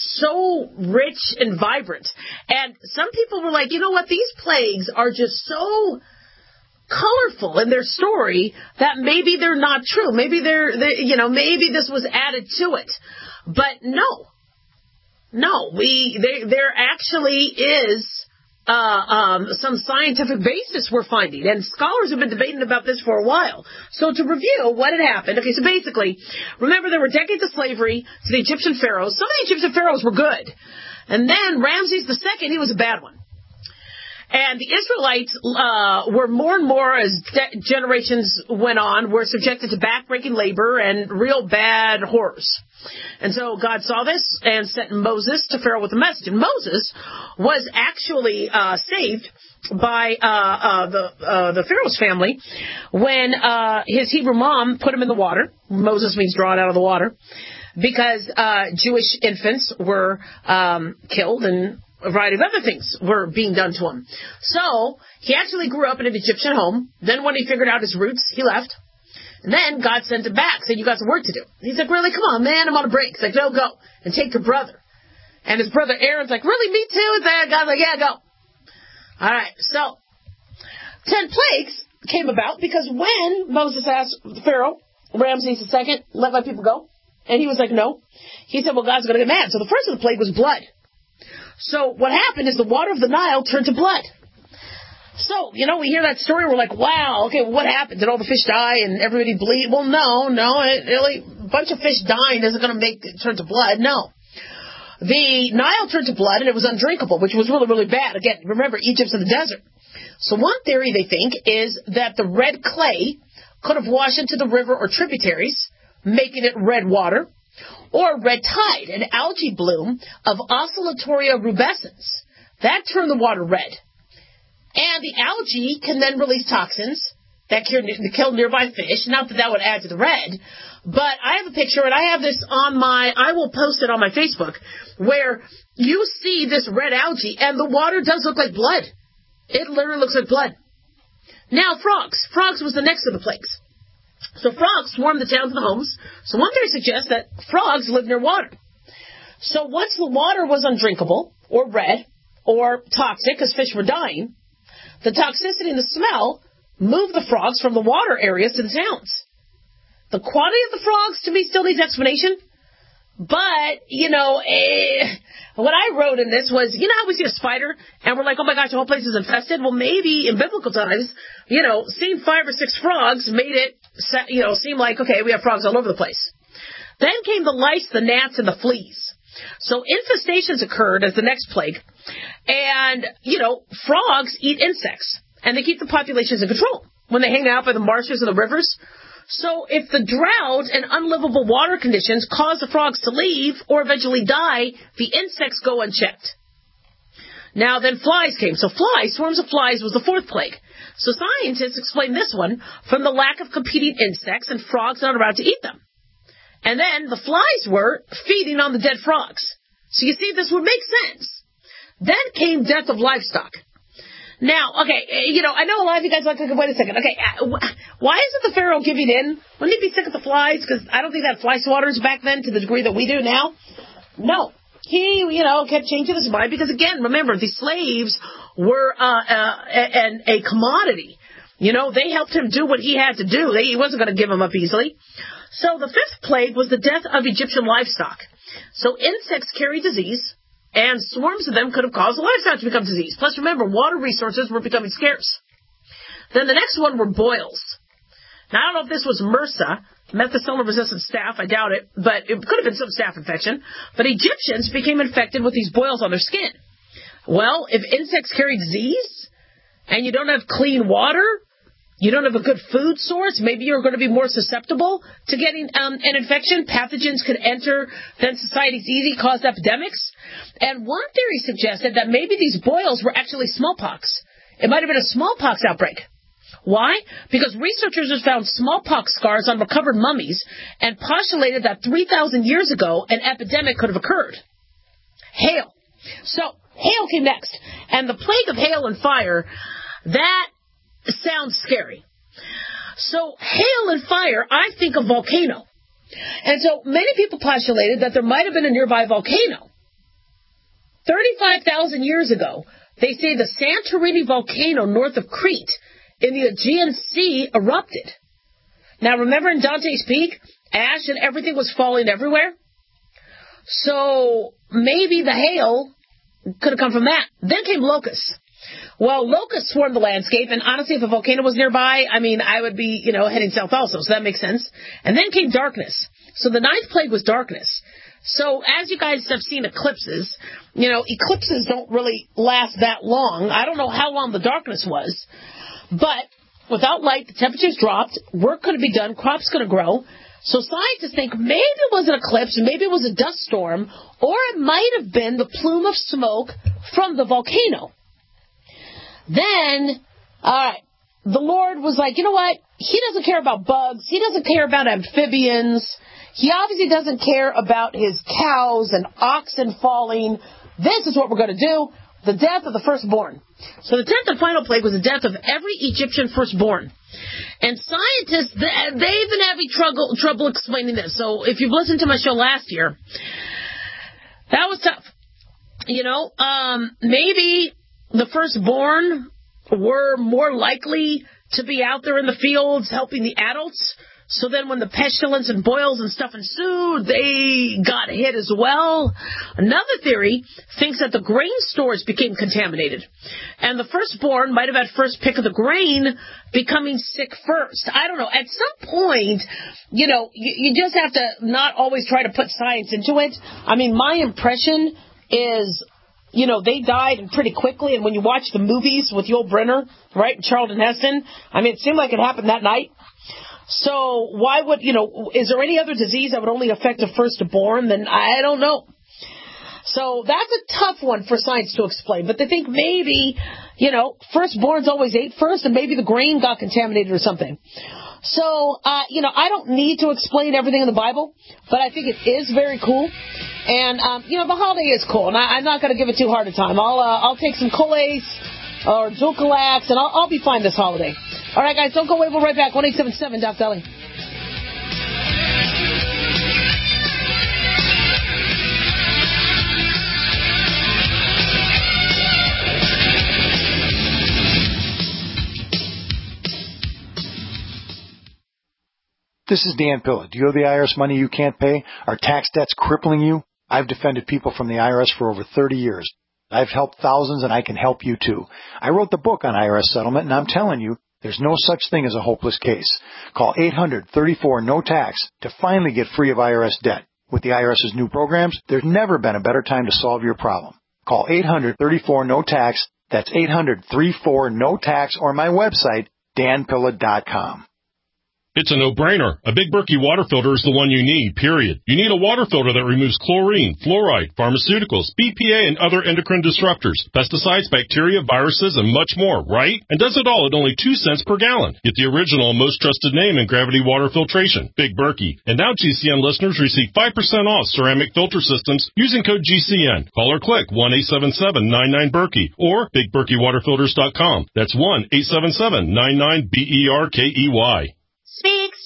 so rich and vibrant. And some people were like, you know what, these plagues are just so colorful in their story that maybe they're not true. Maybe they're, they, you know, maybe this was added to it. But no, no, we, there, there actually is Uh, um, some scientific basis we're finding, and scholars have been debating about this for a while. So to review what had happened, okay, so basically, remember there were decades of slavery to the Egyptian pharaohs. Some of the Egyptian pharaohs were good, and then Ramses the Second, he was a bad one. And the Israelites uh, were more and more, as de- generations went on, were subjected to backbreaking labor and real bad horrors. And so God saw this and sent Moses to Pharaoh with a message. And Moses was actually uh, saved by uh, uh, the uh, the Pharaoh's family when uh, his Hebrew mom put him in the water. Moses means drawn out of the water, because uh, Jewish infants were um, killed and a variety of other things were being done to him. So he actually grew up in an Egyptian home. Then when he figured out his roots, he left. And then God sent him back, said, you got some work to do. He's like, really? Come on, man, I'm on a break. He's like, no, go. And take your brother. And his brother Aaron's like, really, me too? And then God's like, yeah, go. All right, so ten plagues came about because when Moses asked Pharaoh, Ramses the Second, let my people go, and he was like, no, he said, well, God's going to get mad. So the first of the plague was blood. So what happened is the water of the Nile turned to blood. So, you know, we hear that story, we're like, wow, okay, well, what happened? Did all the fish die and everybody bleed? Well, no, no, it really, a bunch of fish dying isn't going to make it turn to blood, no. The Nile turned to blood and it was undrinkable, which was really, really bad. Again, remember, Egypt's in the desert. So one theory, they think, is that the red clay could have washed into the river or tributaries, making it red water, or red tide, an algae bloom of Oscillatoria rubescens. That turned the water red. And the algae can then release toxins that kill nearby fish. Not that that would add to the red, but I have a picture, and I have this on my, I will post it on my Facebook, where you see this red algae, and the water does look like blood. It literally looks like blood. Now, frogs. Frogs was the next of the plagues. So frogs swarmed the towns and the homes. So one theory suggests that frogs live near water. So once the water was undrinkable, or red, or toxic, because fish were dying, the toxicity and the smell moved the frogs from the water areas to the towns. The quantity of the frogs, to me, still needs explanation. But, you know, eh, what I wrote in this was, you know how we see a spider, and we're like, oh my gosh, the whole place is infested? Well, maybe in biblical times, you know, seeing five or six frogs made it, you know, seem like, okay, we have frogs all over the place. Then came the lice, the gnats, and the fleas. So infestations occurred as the next plague. And, you know, frogs eat insects, and they keep the populations in control when they hang out by the marshes and the rivers. So if the drought and unlivable water conditions cause the frogs to leave or eventually die, the insects go unchecked. Now then flies came. So flies, swarms of flies was the fourth plague. So scientists explain this one from the lack of competing insects and frogs not around to eat them. And then the flies were feeding on the dead frogs. So you see, this would make sense. Then came death of livestock. Now, okay, you know, I know a lot of you guys are like, wait a second. Okay, why isn't the Pharaoh giving in? Wouldn't he be sick of the flies? Because I don't think they had fly swatters back then to the degree that we do now. No. He, you know, kept changing his mind because, again, remember, the slaves were uh, uh, an, a commodity. You know, they helped him do what he had to do. He wasn't going to give them up easily. So the fifth plague was the death of Egyptian livestock. So insects carry disease, and swarms of them could have caused the livestock to become diseased. Plus, remember, water resources were becoming scarce. Then the next one were boils. Now, I don't know if this was MRSA, methicillin-resistant staph, I doubt it, but it could have been some staph infection. But Egyptians became infected with these boils on their skin. Well, if insects carry disease, and you don't have clean water, you don't have a good food source, maybe you're going to be more susceptible to getting um, an infection. Pathogens could enter, then society's easy, cause epidemics. And one theory suggested that maybe these boils were actually smallpox. It might have been a smallpox outbreak. Why? Because researchers have found smallpox scars on recovered mummies and postulated that three thousand years ago an epidemic could have occurred. Hail. So, hail came next. And the plague of hail and fire, that sounds scary. So, hail and fire, I think of volcano. And so, many people postulated that there might have been a nearby volcano. thirty-five thousand years ago, they say the Santorini volcano north of Crete in the Aegean Sea erupted. Now, remember in Dante's Peak, ash and everything was falling everywhere? So, maybe the hail could have come from that. Then came locusts. Well, locusts swarmed the landscape, and honestly, if a volcano was nearby, I mean, I would be, you know, heading south also, so that makes sense. And then came darkness. So the ninth plague was darkness. So, as you guys have seen eclipses, you know, eclipses don't really last that long. I don't know how long the darkness was. But without light, the temperatures dropped, work couldn't be done, crops couldn't grow. So scientists think maybe it was an eclipse, maybe it was a dust storm, or it might have been the plume of smoke from the volcano. Then, all right, the Lord was like, you know what? He doesn't care about bugs. He doesn't care about amphibians. He obviously doesn't care about his cows and oxen falling. This is what we're going to do. The death of the firstborn. So the tenth and final plague was the death of every Egyptian firstborn. And scientists, they've been having trouble, trouble explaining this. So if you've listened to my show last year, that was tough. You know, um, maybe the firstborn were more likely to be out there in the fields helping the adults. So then when the pestilence and boils and stuff ensued, they got hit as well. Another theory thinks that the grain stores became contaminated. And the firstborn might have had first pick of the grain, becoming sick first. I don't know. At some point, you know, you, you just have to not always try to put science into it. I mean, my impression is, you know, they died pretty quickly. And when you watch the movies with Yul Brynner, right, and Charlton Heston, I mean, it seemed like it happened that night. So why would, you know, is there any other disease that would only affect a firstborn? Then I don't know. So that's a tough one for science to explain. But they think maybe, you know, firstborns always ate first and maybe the grain got contaminated or something. So, uh, you know, I don't need to explain everything in the Bible, but I think it is very cool. And, um, you know, the holiday is cool, and I, I'm not going to give it too hard a time. I'll, uh, I'll take some Colace or Dulcolax, and I'll, I'll be fine this holiday. All right, guys, don't go away. We'll be right back. one eight seven seven, Doc Dali. This is Dan Pilla. Do you owe the I R S money you can't pay? Are tax debts crippling you? I've defended people from the I R S for over thirty years. I've helped thousands, and I can help you too. I wrote the book on I R S settlement, and I'm telling you, there's no such thing as a hopeless case. Call eight hundred, thirty-four, no tax to finally get free of I R S debt. With the IRS's new programs, there's never been a better time to solve your problem. Call eight hundred, thirty-four, no tax. That's eight hundred, thirty-four, no tax, or my website, dan pilla dot com. It's a no-brainer. A Big Berkey water filter is the one you need, period. You need a water filter that removes chlorine, fluoride, pharmaceuticals, B P A, and other endocrine disruptors, pesticides, bacteria, viruses, and much more, right? And does it all at only two cents per gallon. Get the original and most trusted name in gravity water filtration, Big Berkey. And now G C N listeners receive five percent off ceramic filter systems using code G C N. Call or click one eight seven seven, nine nine, Berkey or big berkey water filters dot com. That's one eight seven seven, nine nine, B E R K E Y. Speak,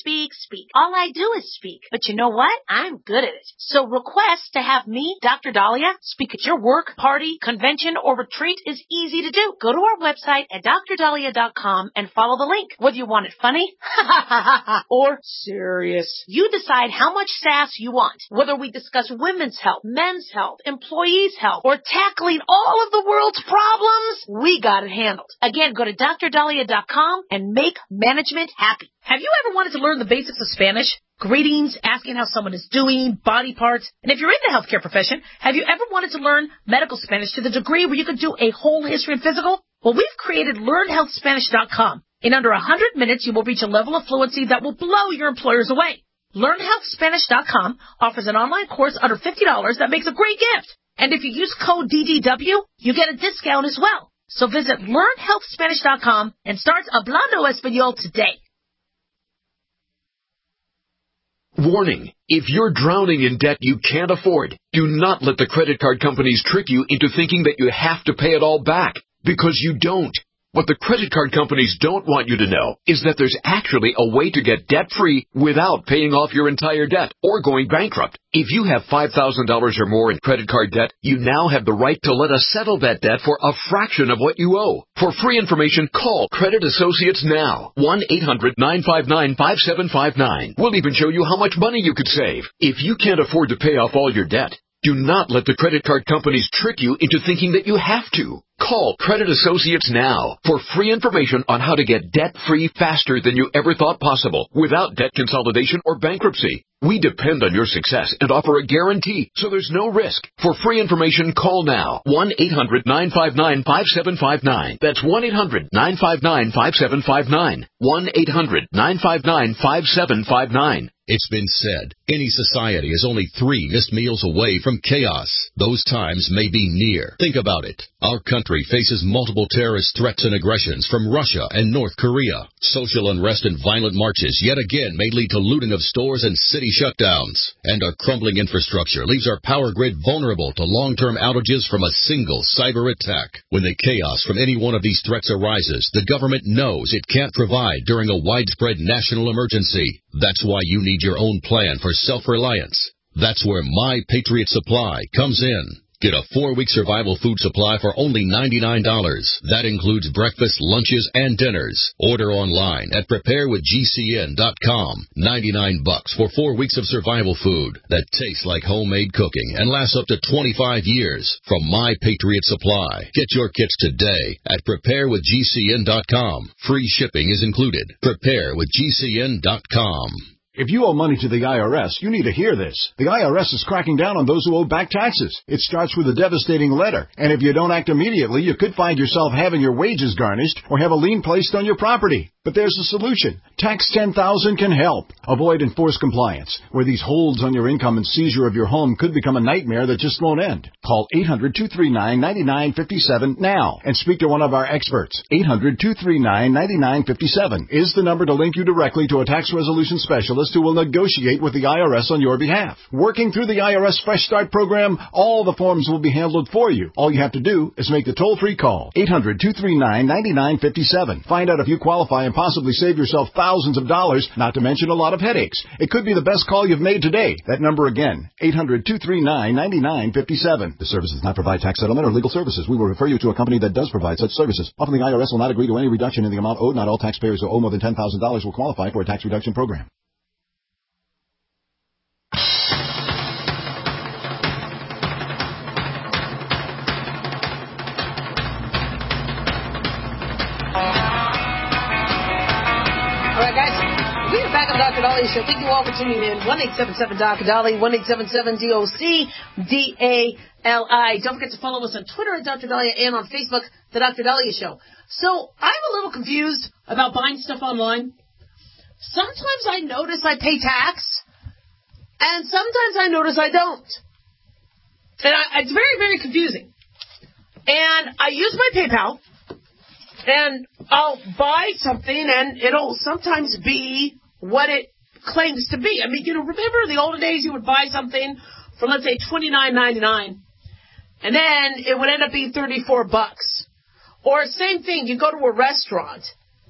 speak, speak. All I do is speak. But you know what? I'm good at it. So request to have me, Doctor Dahlia, speak at your work, party, convention, or retreat is easy to do. Go to our website at dr dahlia dot com and follow the link. Whether you want it funny or serious, you decide how much sass you want. Whether we discuss women's health, men's health, employees' health, or tackling all of the world's problems, we got it handled. Again, go to dr dahlia dot com and make management happy. Have you ever wanted to learn the basics of Spanish? Greetings, asking how someone is doing, body parts. And if you're in the healthcare profession, have you ever wanted to learn medical Spanish to the degree where you could do a whole history and physical? Well, we've created learn health spanish dot com. In under one hundred minutes, you will reach a level of fluency that will blow your employers away. learn health spanish dot com offers an online course under fifty dollars that makes a great gift. And if you use code D D W, you get a discount as well. So visit learn health spanish dot com and start Hablando Español today. Warning, if you're drowning in debt you can't afford, do not let the credit card companies trick you into thinking that you have to pay it all back, because you don't. What the credit card companies don't want you to know is that there's actually a way to get debt-free without paying off your entire debt or going bankrupt. If you have five thousand dollars or more in credit card debt, you now have the right to let us settle that debt for a fraction of what you owe. For free information, call Credit Associates now. one eight hundred nine five nine five seven five nine. We'll even show you how much money you could save. If you can't afford to pay off all your debt, do not let the credit card companies trick you into thinking that you have to. Call Credit Associates now for free information on how to get debt-free faster than you ever thought possible without debt consolidation or bankruptcy. We depend on your success and offer a guarantee, so there's no risk. For free information, call now. one eight hundred nine five nine five seven five nine. That's one eight hundred nine five nine five seven five nine. one eight hundred nine five nine five seven five nine. It's been said, any society is only three missed meals away from chaos. Those times may be near. Think about it. Our country faces multiple terrorist threats and aggressions from Russia and North Korea. Social unrest and violent marches yet again may lead to looting of stores and city shutdowns. And our crumbling infrastructure leaves our power grid vulnerable to long-term outages from a single cyber attack. When the chaos from any one of these threats arises, the government knows it can't provide during a widespread national emergency. That's why you need your own plan for self-reliance. That's where My Patriot Supply comes in. Get a four-week survival food supply for only ninety-nine dollars. That includes breakfast, lunches, and dinners. Order online at prepare with G C N dot com. ninety-nine bucks for four weeks of survival food that tastes like homemade cooking and lasts up to twenty-five years from My Patriot Supply. Get your kits today at prepare with G C N dot com. Free shipping is included. prepare with G C N dot com. If you owe money to the I R S, you need to hear this. The I R S is cracking down on those who owe back taxes. It starts with a devastating letter, and if you don't act immediately, you could find yourself having your wages garnished or have a lien placed on your property. But there's a solution. Tax ten thousand can help. Avoid enforced compliance, where these holds on your income and seizure of your home could become a nightmare that just won't end. Call eight hundred two three nine nine nine five seven now and speak to one of our experts. eight hundred two three nine nine nine five seven is the number to link you directly to a tax resolution specialist who will negotiate with the I R S on your behalf. Working through the I R S Fresh Start program, all the forms will be handled for you. All you have to do is make the toll-free call. eight hundred two three nine nine nine five seven. Find out if you qualify and possibly save yourself thousands of dollars, not to mention a lot of headaches. It could be the best call you've made today. That number again, eight hundred two three nine nine nine five seven. The service does not provide tax settlement or legal services. We will refer you to a company that does provide such services. Often the I R S will not agree to any reduction in the amount owed. Not all taxpayers who owe more than ten thousand dollars will qualify for a tax reduction program. Back on Doctor Dolly Show. Thank you all for tuning in. one eight seven seven Doctor Dolly, one eight seven seven D O C D A L I. Don't forget to follow us on Twitter at Doctor Dahlia and on Facebook, The Doctor Dahlia Show. So I'm a little confused about buying stuff online. Sometimes I notice I pay tax, and sometimes I notice I don't. And I, it's very, very confusing. And I use my PayPal, and I'll buy something, and it'll sometimes be what it claims to be. I mean, you know, remember the olden days you would buy something for, let's say, twenty-nine ninety-nine, and then it would end up being thirty-four bucks. Or same thing, you go to a restaurant,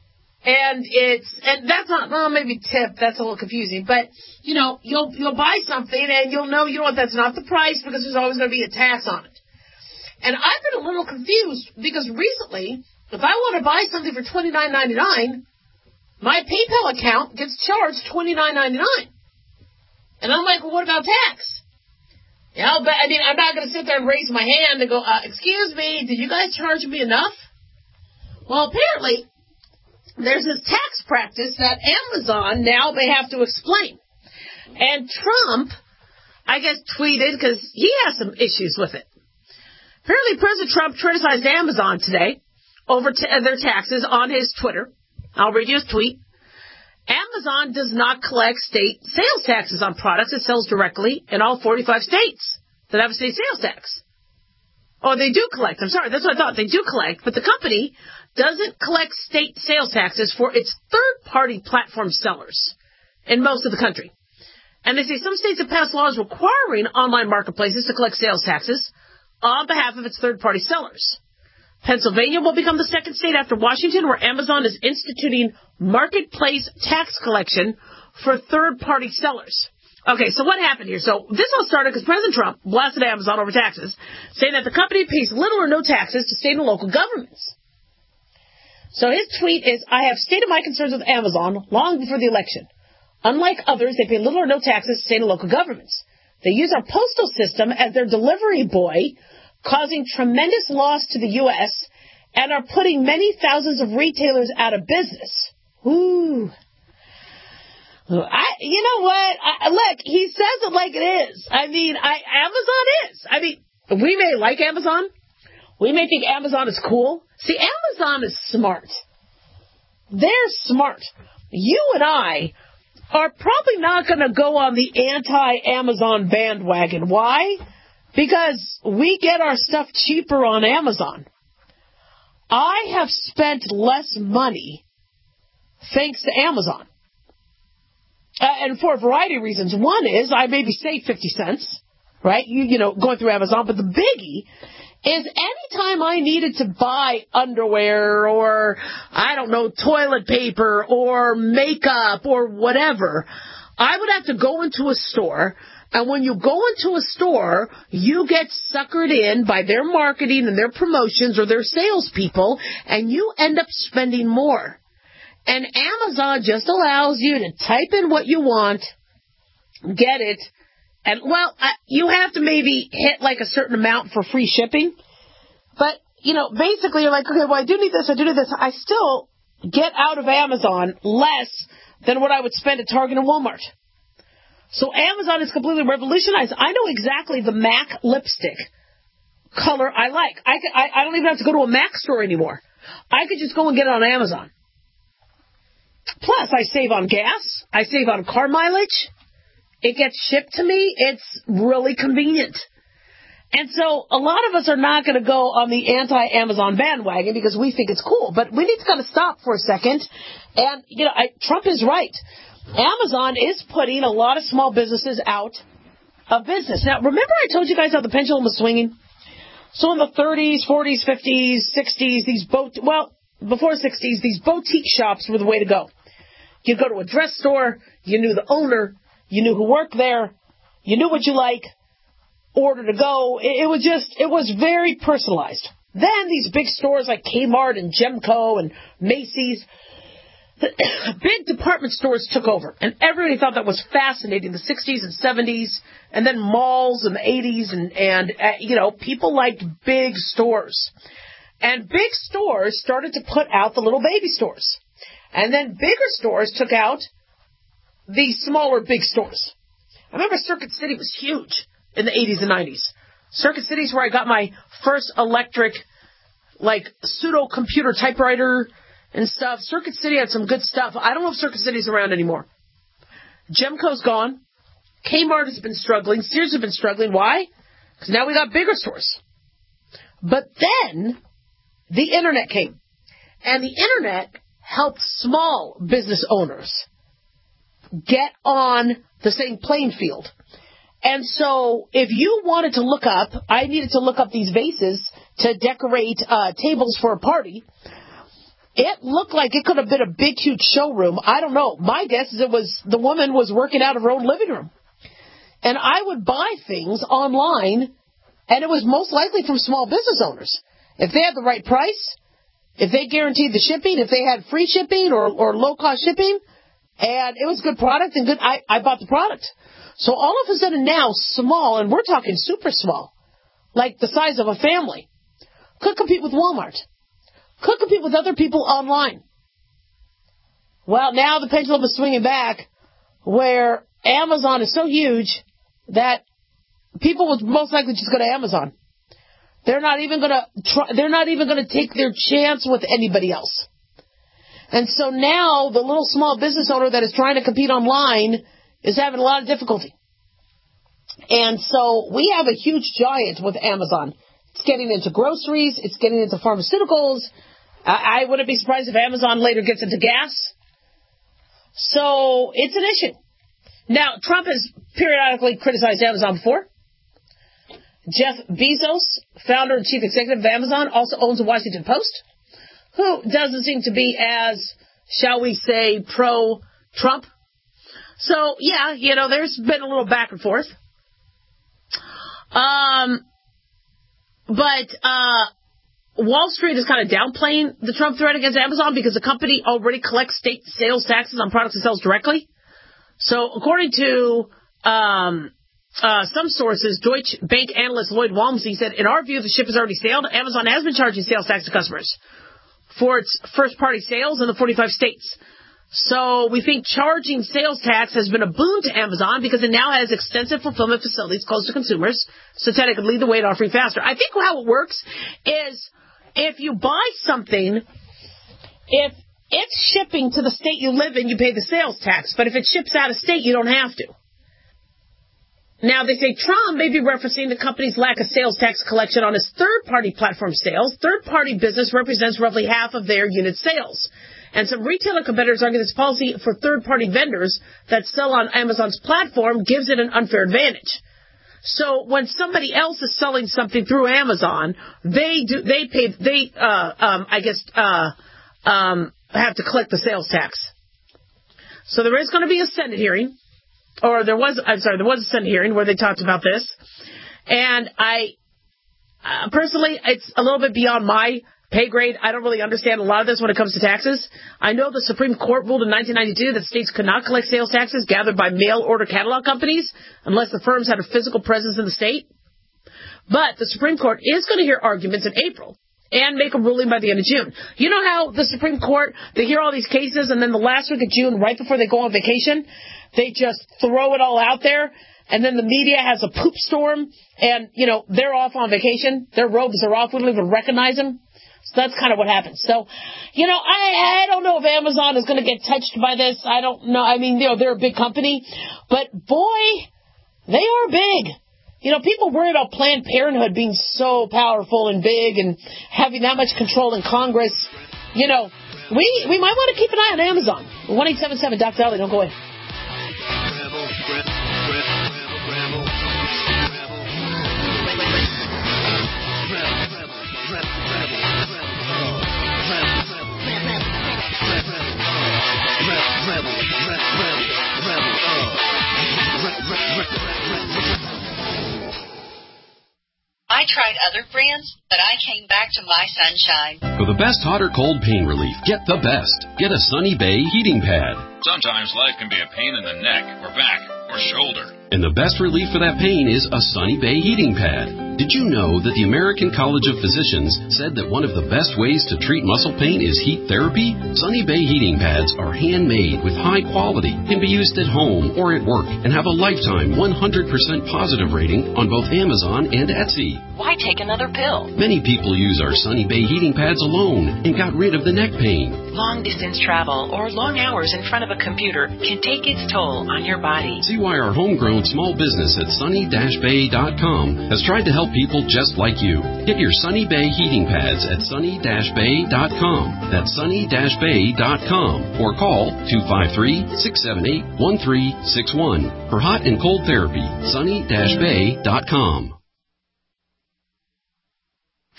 And it's, and that's not, well, maybe tip, that's a little confusing, but, you know, you'll, you'll buy something and you'll know, you know what, that's not the price because there's always going to be a tax on it. And I've been a little confused because recently, if I want to buy something for twenty-nine ninety-nine, my PayPal account gets charged twenty-nine ninety-nine. And I'm like, well, what about tax? You know, but I mean, I'm not going to sit there and raise my hand and go, uh, excuse me, did you guys charge me enough? Well, apparently, there's this tax practice that Amazon now may have to explain. And Trump, I guess, tweeted, because he has some issues with it. Apparently, President Trump criticized Amazon today over t- their taxes on his Twitter. I'll read you his tweet. Amazon does not collect state sales taxes on products it sells directly in all forty-five states that have a state sales tax. Oh, they do collect. I'm sorry, that's what I thought. They do collect, but the company doesn't collect state sales taxes for its third-party platform sellers in most of the country. And they say some states have passed laws requiring online marketplaces to collect sales taxes on behalf of its third-party sellers. Pennsylvania will become the second state after Washington where Amazon is instituting marketplace tax collection for third-party sellers. Okay, so what happened here? So this all started because President Trump blasted Amazon over taxes, saying that the company pays little or no taxes to state and local governments. So his tweet is, I have stated my concerns with Amazon long before the election. Unlike others, they pay little or no taxes to state and local governments. They use our postal system as their delivery boy, causing tremendous loss to the U S, and are putting many thousands of retailers out of business. Ooh. I, you know what? I, look, he says it like it is. I mean, I, Amazon is. I mean, we may like Amazon. We may think Amazon is cool. See, Amazon is smart. They're smart. You and I are probably not going to go on the anti-Amazon bandwagon. Why? Because we get our stuff cheaper on Amazon. I have spent less money thanks to Amazon. Uh, and for a variety of reasons. One is I maybe save fifty cents, right? You, you know, going through Amazon. But the biggie is anytime I needed to buy underwear or, I don't know, toilet paper or makeup or whatever, I would have to go into a store. And when you go into a store, you get suckered in by their marketing and their promotions or their salespeople, and you end up spending more. And Amazon just allows you to type in what you want, get it, and, well, you have to maybe hit like a certain amount for free shipping. But, you know, basically you're like, okay, well, I do need this, I do need this. I still get out of Amazon less than what I would spend at Target and Walmart. So Amazon is completely revolutionized. I know exactly the MAC lipstick color I like. I, could, I, I don't even have to go to a MAC store anymore. I could just go and get it on Amazon. Plus, I save on gas. I save on car mileage. It gets shipped to me. It's really convenient. And so a lot of us are not going to go on the anti-Amazon bandwagon because we think it's cool. But we need to kind of stop for a second. And, you know, I, Trump is right. Amazon is putting a lot of small businesses out of business. Now, remember I told you guys how the pendulum was swinging? So in the thirties, forties, fifties, sixties, these boat, well, before sixties, these boutique shops were the way to go. You'd go to a dress store, you knew the owner, you knew who worked there, you knew what you like, order to go. It, it was just, it was very personalized. Then these big stores like Kmart and Gemco and Macy's, big department stores took over, and everybody thought that was fascinating, the sixties and seventies, and then malls in the eighties, and, and uh, you know, people liked big stores. And big stores started to put out the little baby stores. And then bigger stores took out the smaller big stores. I remember Circuit City was huge in the eighties and nineties. Circuit City's where I got my first electric, like, pseudo-computer typewriter and stuff. Circuit City had some good stuff. I don't know if Circuit City's around anymore. Gemco's gone. Kmart has been struggling. Sears has been struggling. Why? Because now we got bigger stores. But then the Internet came. And the Internet helped small business owners get on the same playing field. And so if you wanted to look up, I needed to look up these vases to decorate uh, tables for a party. It looked like it could have been a big, huge showroom. I don't know. My guess is it was the woman was working out of her own living room. And I would buy things online, and it was most likely from small business owners. If they had the right price, if they guaranteed the shipping, if they had free shipping or, or low-cost shipping, and it was good product and good, I, I bought the product. So all of a sudden now, small, and we're talking super small, like the size of a family, could compete with Walmart, could compete with other people online. Well, now the pendulum is swinging back, where Amazon is so huge that people would most likely just go to Amazon. They're not even going to try, they're not even going to take their chance with anybody else. And so now the little small business owner that is trying to compete online is having a lot of difficulty. And so we have a huge giant with Amazon. It's getting into groceries. It's getting into pharmaceuticals. I, I wouldn't be surprised if Amazon later gets into gas. So it's an issue. Now, Trump has periodically criticized Amazon before. Jeff Bezos, founder and chief executive of Amazon, also owns the Washington Post, who doesn't seem to be as, shall we say, pro-Trump. So, yeah, you know, there's been a little back and forth. Um, but uh, Wall Street is kind of downplaying the Trump threat against Amazon because the company already collects state sales taxes on products it sells directly. So, according to um, uh, some sources, Deutsche Bank analyst Lloyd Walmsley said, in our view, the ship has already sailed. Amazon has been charging sales tax to customers for its first-party sales in the forty-five states. So we think charging sales tax has been a boon to Amazon because it now has extensive fulfillment facilities close to consumers, so that it could lead the way to offering faster. I think how it works is if you buy something, if it's shipping to the state you live in, you pay the sales tax. But if it ships out of state, you don't have to. Now, they say Trump may be referencing the company's lack of sales tax collection on its third-party platform sales. Third-party business represents roughly half of their unit sales. And some retailer competitors argue this policy for third-party vendors that sell on Amazon's platform gives it an unfair advantage. So when somebody else is selling something through Amazon, they do they pay they uh um I guess uh um have to collect the sales tax. So there is going to be a Senate hearing, or there was I'm sorry there was a Senate hearing where they talked about this, and I uh, personally it's a little bit beyond my pay grade. I don't really understand a lot of this when it comes to taxes. I know the Supreme Court ruled in nineteen ninety-two that states could not collect sales taxes gathered by mail-order catalog companies unless the firms had a physical presence in the state. But the Supreme Court is going to hear arguments in April and make a ruling by the end of June. You know how the Supreme Court, they hear all these cases, and then the last week of June, right before they go on vacation, they just throw it all out there, and then the media has a poop storm, and, you know, they're off on vacation. Their robes are off. We don't even recognize them. So that's kind of what happens. So, you know, I, I don't know if Amazon is going to get touched by this. I don't know. I mean, you know, they're a big company. But, boy, they are big. You know, people worry about Planned Parenthood being so powerful and big and having that much control in Congress. You know, we we might want to keep an eye on Amazon. one eight seven seven Doctor Dolly, don't go away. I tried other brands, but I came back to My Sunshine. For the best hot or cold pain relief, get the best. Get a Sunny Bay heating pad. Sometimes life can be a pain in the neck or back or shoulder. And the best relief for that pain is a Sunny Bay heating pad. Did you know that the American College of Physicians said that one of the best ways to treat muscle pain is heat therapy? Sunny Bay heating pads are handmade with high quality, can be used at home or at work, and have a lifetime one hundred percent positive rating on both Amazon and Etsy. Why take another pill? Many people use our Sunny Bay heating pads alone and got rid of the neck pain. Long distance travel or long hours in front of a computer can take its toll on your body. See why our homegrown small business at sunny dash bay dot com has tried to help people just like you. Get your Sunny Bay heating pads at sunny dash bay dot com. That's sunny dash bay dot com. Or call two five three, six seven eight, one three six one. For hot and cold therapy, sunny dash bay dot com.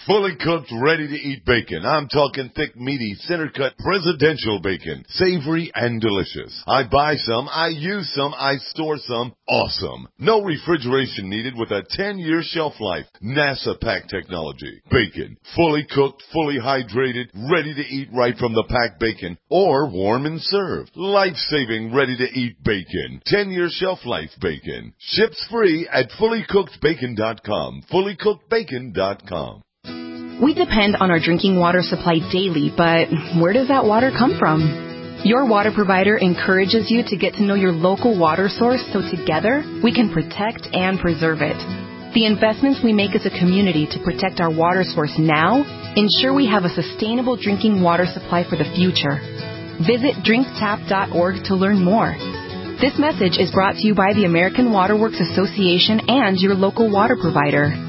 fully cooked, ready-to-eat bacon. I'm talking thick, meaty, center-cut, presidential bacon. Savory and delicious. I buy some, I use some, I store some. Awesome. No refrigeration needed with a ten-year shelf life. NASA pack technology. Bacon. Fully cooked, fully hydrated, ready to eat right from the packed bacon. Or warm and served. Life-saving, ready-to-eat bacon. ten-year shelf life bacon. Ships free at fully cooked bacon dot com. fully cooked bacon dot com. We depend on our drinking water supply daily, but where does that water come from? Your water provider encourages you to get to know your local water source so together we can protect and preserve it. The investments we make as a community to protect our water source now ensure we have a sustainable drinking water supply for the future. Visit drink tap dot org to learn more. This message is brought to you by the American Water Works Association and your local water provider.